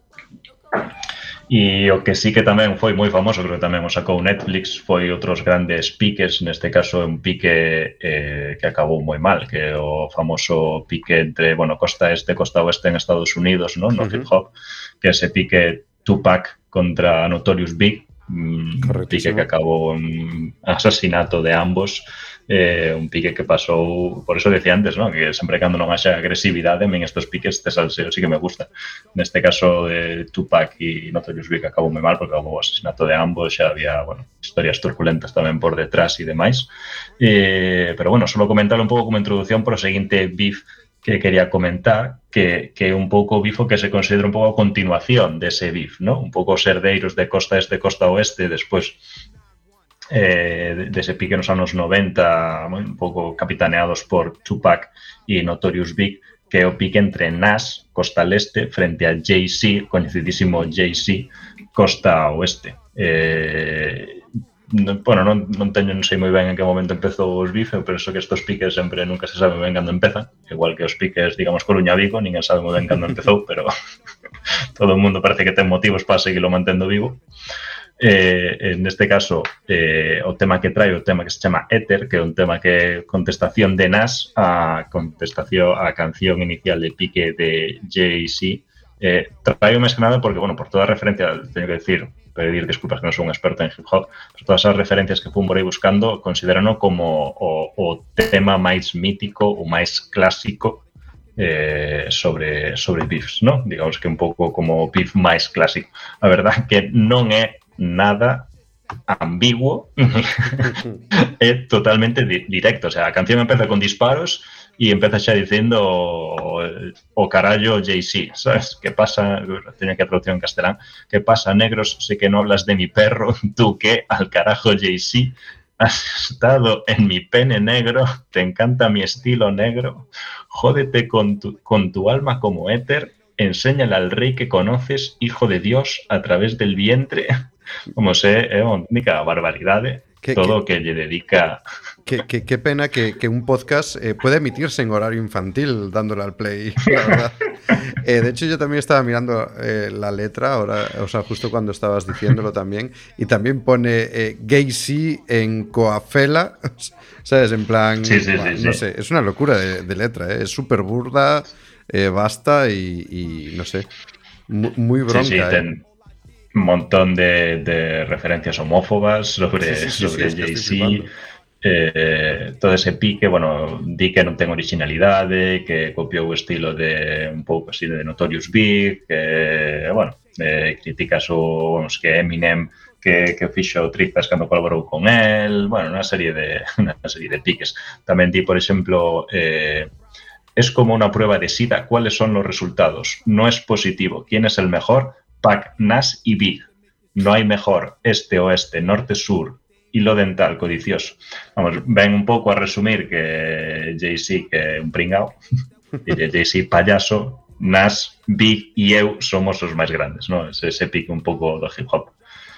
E o que sí que tamén foi moi famoso, creo que tamén o sacou Netflix, foi outros grandes piques, neste caso un pique eh, que acabou moi mal, que é o famoso pique entre, bueno, costa este, costa oeste en Estados Unidos, ¿no? No hip hop, que ese pique Tupac contra Notorious Big, un pique que acabou en asasinato de ambos, eh, un pique que pasou, por eso decía antes, ¿no? Que sempre cando non haxa agresividade, en estos piques de salseo sí que me gusta. Neste caso de Tupac e Notorious Big acabou moi mal porque acabou o asesinato de ambos, xa había, bueno, historias turbulentas tamén por detrás e demais. Eh, pero bueno, solo comentar un pouco como introducción por o seguinte beef que quería comentar, que, que un pouco o bifo que se considera un pouco a continuación dese beef, ¿no? Un pouco os herdeiros de costa este, costa oeste, despois eh, dese pique nos anos noventa, un pouco capitaneados por Tupac e Notorious Big, que é o pique entre Nas, costa leste, frente a Jay-Z, coñecidísimo Jay-Z, costa oeste. Eh, no, bueno, non, non teño, non sei moi ben en que momento empezou os bifes, pero penso que estos piques sempre nunca se sabe moi ben cando empezan, igual que os piques, digamos, Coruña-Vigo, ninguén sabe moi ben cando empezou, pero todo o mundo parece que ten motivos para seguirlo mantendo vivo. Eh, en este caso, eh, o tema que trae o tema que se chama Ether, que é un tema que é contestación de Nas a contestación a canción inicial de pique de Jay-Z. Eh, traio máis que nada porque, bueno, por toda referencia, teño que decir, pedir disculpas que non son un experto en hip hop, pero todas as referencias que fun por aí buscando considerano como o, o tema máis mítico, o máis clásico eh, sobre, sobre beefs, ¿no? Digamos que un pouco como o beef máis clásico. A verdade que non é nada ambiguo, é totalmente di directo. O sea, a canción empeza con disparos, e empeza xa dicindo o, o carallo Jay-Z, sabes? Que pasa, teño que a traducción en castelán, que pasa, negros, sé que no hablas de mi perro, tú que, al carajo Jay-Z, has estado en mi pene negro, te encanta mi estilo negro, jódete con tu, con tu alma como éter, enséñale al rey que conoces, hijo de Dios, a través del vientre. Como sé, é unha única barbaridade. Que, todo que, que lle dedica... Qué, qué, qué pena que, que un podcast eh, puede emitirse en horario infantil dándole al play, la verdad. Eh, de hecho, yo también estaba mirando eh, la letra, ahora, o sea, justo cuando estabas diciéndolo también, y también pone eh, Gay-C en Coafela, ¿sabes? En plan, sí, sí, bueno, sí, no sí. sé, es una locura de, de letra, ¿eh? Es súper burda, eh, basta y, y, no sé, muy, muy bronca. Sí, sí, ten... eh. Un montón de, de referencias homófobas sobre, sí, sí, sí, sobre sí, Jay-Z, eh, todo ese pique, bueno, di que non ten originalidade, que copiou o estilo de un pouco así de Notorious Big, que, bueno, eh, critica o, vamos, que Eminem que, que fixo tripas cando colaborou con él, bueno, unha serie de unha serie de piques. Tamén di, por exemplo, eh, es como una prueba de SIDA, ¿cuáles son los resultados? No es positivo, ¿quién es el mejor? Pac, Nas y Big. No hay mejor este, oeste, norte, sur, hilo dental, codicioso. Vamos, ven un pouco a resumir que Jay-Z que é un pringao, e Jay-Z payaso, Nas, Big e eu somos os máis grandes, ¿no? Ese, ese pique un pouco do hip hop.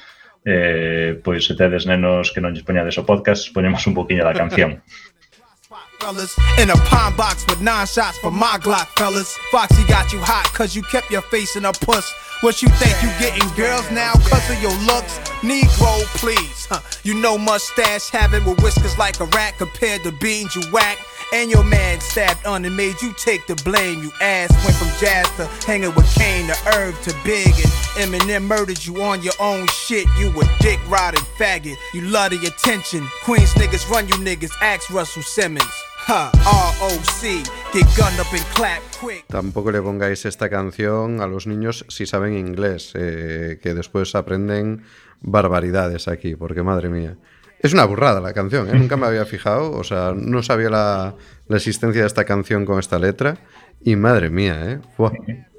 Eh, pois se tedes nenos que non lles poñades o podcast, poñemos un poquinho da canción. Fellas, in a pine box with nine shots for my Glock, fellas. Foxy got you hot cause you kept your face in a puss. What you think you getting girls now cause of your looks? Negro, please. Huh. You know mustache having with whiskers like a rat compared to beans you whack. And your man stabbed on and made you take the blame. You ass went from jazz to hanging with Kane to Irv to Big. And Eminem murdered you on your own shit. You a dick rotted faggot. You love the attention. Queens niggas run you niggas. Ask Russell Simmons. Huh. R O C. Get gunned up and clap quick. Tampoco le pongáis esta canción a los niños si saben inglés, eh, que después aprenden barbaridades aquí, porque madre mía. Es una burrada la canción, ¿eh? Nunca me había fijado, o sea, no sabía la, la existencia de esta canción con esta letra y madre mía, ¿eh? Buah.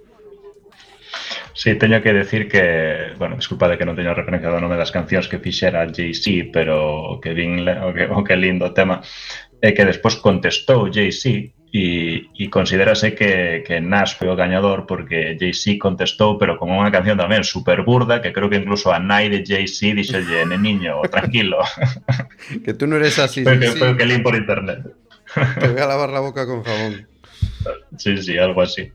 Sí, teño que decir que, bueno, disculpa de que non teño referenciado o nome das cancións que fixera Jay-Z, pero que vin, o que, o que lindo tema, é que despois contestou Jay-Z e, e considérase que, que Nas foi o gañador porque Jay-Z contestou, pero con unha canción tamén super burda, que creo que incluso a nai de Jay-Z dixolle, neniño, tranquilo. Que tú non eres así. Foi sí, que, sí. que lín por internet. Te voy a lavar la boca con jabón. Sí, sí, algo así.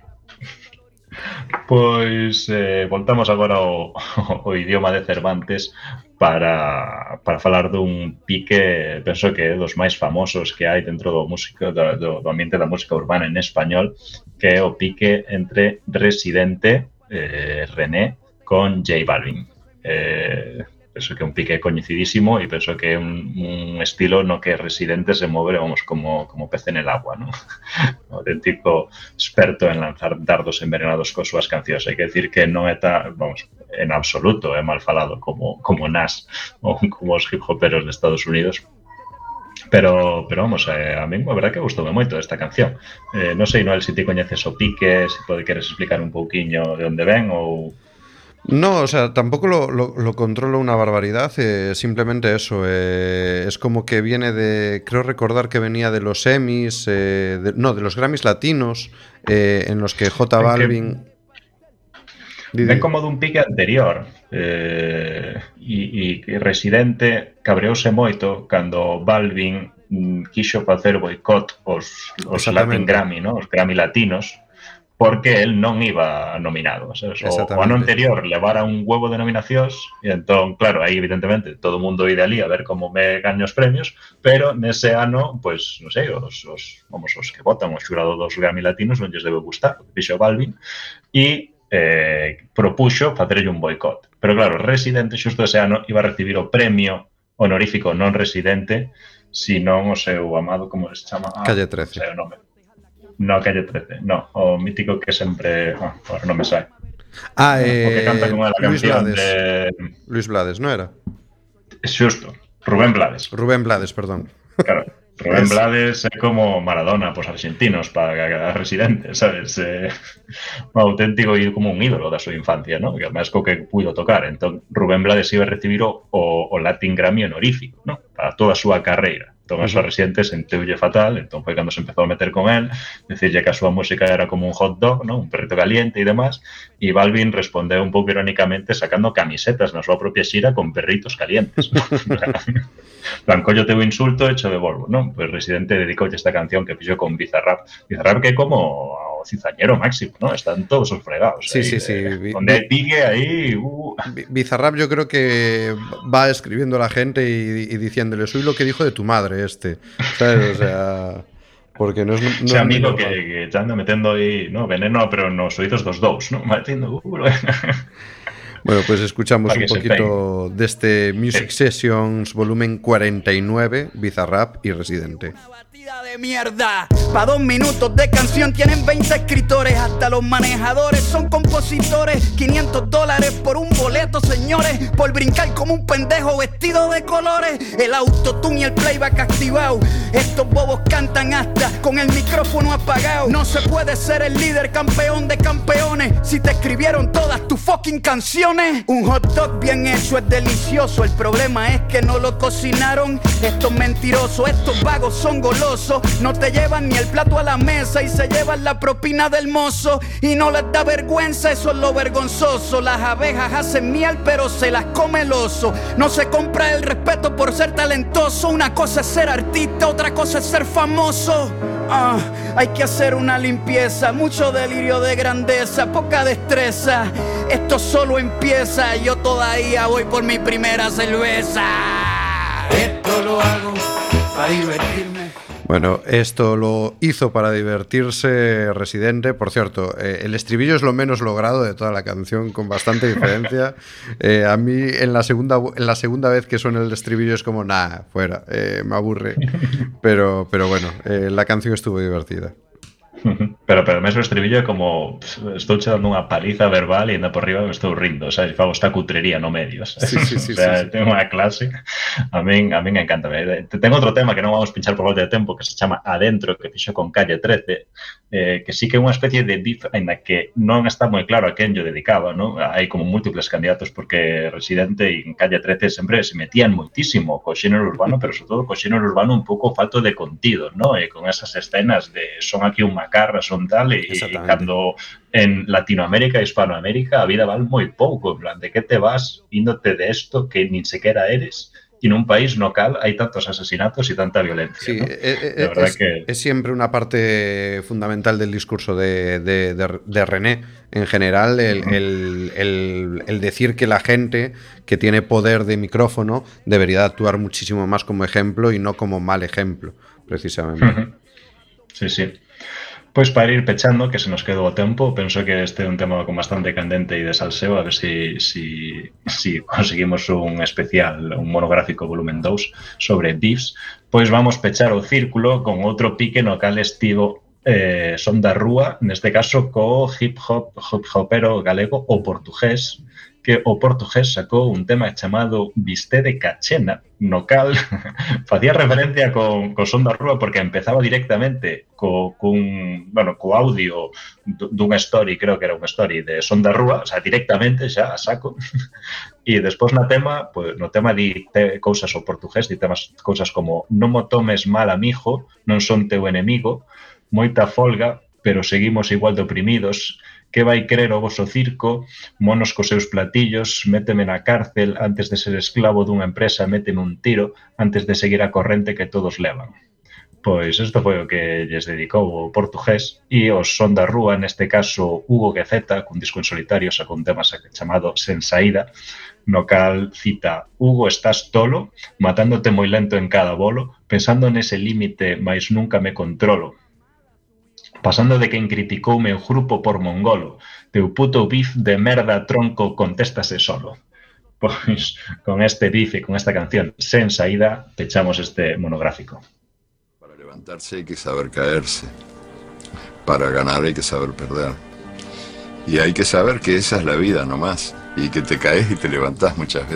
Pois eh, voltamos agora ao, ao idioma de Cervantes para, para falar dun pique, penso que é dos máis famosos que hai dentro do, músico, do, do ambiente da música urbana en español, que é o pique entre Residente, eh, René, con J Balvin. Eh, penso que é un pique coñecidísimo e penso que é un, un estilo no que Residente se move, vamos, como, como pez en el agua, ¿no? Un auténtico experto en lanzar dardos envenenados con súas cancións. Hai que decir que non é ta, vamos, en absoluto é mal falado como, como Nas ou como os hip hoperos de Estados Unidos. Pero, pero vamos, eh, a mí a verdad que gustoume moito esta canción. Eh, non sei, Noel, se ti coñeces o pique, se pode queres explicar un pouquiño de onde ven ou... No, o sea, tampoco lo, lo, lo controlo una barbaridad, eh, simplemente eso, eh, es como que viene de, creo recordar que venía de los Emmys, eh, de, no, de los Grammys latinos, eh, en los que J Balvin... Ven como dun pique anterior, eh, e, e Residente cabreouse moito cando Balvin mm, quixo facer boicot os, os Latin Grammy, ¿no? Os Grammy latinos, porque él non iba nominado. ¿Sabes? O, o ano anterior levara un huevo de nominacións e entón, claro, aí evidentemente todo o mundo ide ali a ver como me gaño os premios, pero nese ano, pois, non sei, os, os, vamos, os que votan o xurado dos Grammy latinos non lles debe gustar, o que fixo Balvin, e eh, propuxo facerlle un boicot. Pero claro, Residente xusto ese ano iba a recibir o premio honorífico non residente, sino o seu amado, como se chama? Ah, Calle trece. O seu nome. No, Calle trece, no, o mítico que sempre, oh, ahora non me sai. Ah, eh, o que canta con a Luis canción Blades. de... Luis Blades, ¿no era? Xusto, Rubén Blades. Rubén Blades, perdón. Claro, Rubén Blades é como Maradona pos argentinos para Residente, sabes? Eh, un auténtico e como un ídolo da súa infancia, ¿no? Que además co que puido tocar. Entón, Rubén Blades iba a recibir o, o Latin Grammy honorífico, ¿no? Para toda a súa carreira. Entón, a súa Residente senteulle fatal, entón foi cando se empezou a meter con él, decirlle que a súa música era como un hot dog, ¿no? Un perrito caliente e demás, e Balvin respondeu un pouco irónicamente sacando camisetas na súa propia xira con perritos calientes. Plan, collo teu insulto e cho devolvo, non? Pois Residente dedicoulle esta canción que fixo con Bizarrap. Bizarrap que é como o cizañero máximo, ¿no? Están todos os fregados. Sí, ahí, sí, sí. Eh, donde pique ahí... Uh. Bizarrap yo creo que va escribiendo a la gente y, y diciéndole, soy lo que dijo de tu madre este, ¿sabes? O sea... Porque no es... No Ese es amigo que, que te anda metendo aí, ¿no? Veneno, pero nos oídos dos dous, ¿no? Metiendo... Uh, Bueno, pues escuchamos un poquito de este Music Sessions volumen cuarenta y nueve, Bizarrap y Residente. De mierda, pa' dos minutos de canción tienen veinte escritores, hasta los manejadores son compositores. Quinientos dólares por un boleto, señores, por brincar como un pendejo vestido de colores. El autotune y el playback activado, estos bobos cantan hasta con el micrófono apagado. No se puede ser el líder campeón de campeones si te escribieron todas tus fucking canciones. Un hot dog bien hecho es delicioso, el problema es que no lo cocinaron. Estos mentirosos, estos vagos son golosos. No te llevan ni el plato a la mesa y se llevan la propina del mozo. Y no les da vergüenza, eso es lo vergonzoso. Las abejas hacen miel pero se las come el oso. No se compra el respeto por ser talentoso. Una cosa es ser artista, otra cosa es ser famoso. Ah, hay que hacer una limpieza, mucho delirio de grandeza, poca destreza. Esto solo empieza, yo todavía voy por mi primera cerveza. Esto lo hago para divertirme. Bueno, esto lo hizo para divertirse Residente. Por cierto, eh, el estribillo es lo menos logrado de toda la canción, con bastante diferencia. Eh, a mí, en la segunda en la segunda vez que suena el estribillo es como, nah, fuera, eh, me aburre. Pero, pero bueno, eh, la canción estuvo divertida. Pero, pero mesmo o estribillo é como estou che dando unha paliza verbal e ainda por riba me estou rindo, o sea, fago esta cutrería no medio, o sea, sí, sí, sí, o sea sí, sí. Tengo unha clase, a min, a min encanta. Tengo outro tema que non vamos pinchar por falta de tempo que se chama Adentro, que fixo con Calle trece, eh, que sí que é unha especie de beef en la que non está moi claro a quen yo dedicaba, ¿no? Hai como múltiples candidatos porque Residente e en Calle trece sempre se metían moitísimo co xénero urbano, pero sobre todo co xénero urbano un pouco falto de contido, ¿no? E con esas escenas de son aquí un macarra, son tal, e, e cando en Latinoamérica e Hispanoamérica a vida val moi pouco, en plan, de que te vas índote de esto que nin sequera eres, y en un país no cal hay tantos asesinatos y tanta violencia. Sí, ¿no? es, de verdad es, que... es siempre una parte fundamental del discurso de, de, de, de René, en general, el, uh-huh. el, el, el decir que la gente que tiene poder de micrófono debería actuar muchísimo más como ejemplo y no como mal ejemplo, precisamente. Uh-huh. Sí, sí. Pois para ir pechando, que se nos quedou o tempo, penso que este é un tema con bastante candente e de salseo, a ver si, si, si conseguimos un especial, un monográfico volumen dous sobre beefs. Pois vamos pechar o círculo con outro pique no cal estivo eh, Son da Rúa, neste caso co hip hop, hip hopero galego o portugués, que o portugués sacou un tema chamado Viste de Cachena, no cal facía referencia con, con Son da Rúa porque empezaba directamente co, cun, bueno, co audio dunha story, creo que era unha story de Son da Rúa, o sea, directamente xa a saco. E despois na tema, pues, no tema di te, cousas o portugués, di temas cousas como non mo tomes mal, amigo, non son teu enemigo, moita folga, pero seguimos igual de oprimidos. Que vai crer o voso circo, monos cos seus platillos, méteme na cárcel, antes de ser esclavo dunha empresa, méteme un tiro, antes de seguir a corrente que todos levan. Pois isto foi o que lles dedicou o portugués e os Son da Rúa, neste caso Hugo Guezeta, cun disco en solitario, sacou un tema chamado Sen Saída, no cal cita: Hugo, estás tolo, matándote moi lento en cada bolo, pensando nese límite, mais nunca me controlo. Pasando de quen criticoume o grupo por mongolo, teu puto bif de merda tronco contéstase solo. Pois con este bif e con esta canción Sen Saída pechamos este monográfico. Para levantarse hay que saber caerse, para ganar hay que saber perder. Y hay que saber que esa es la vida nomás, y que te caes y te levantás muchas veces.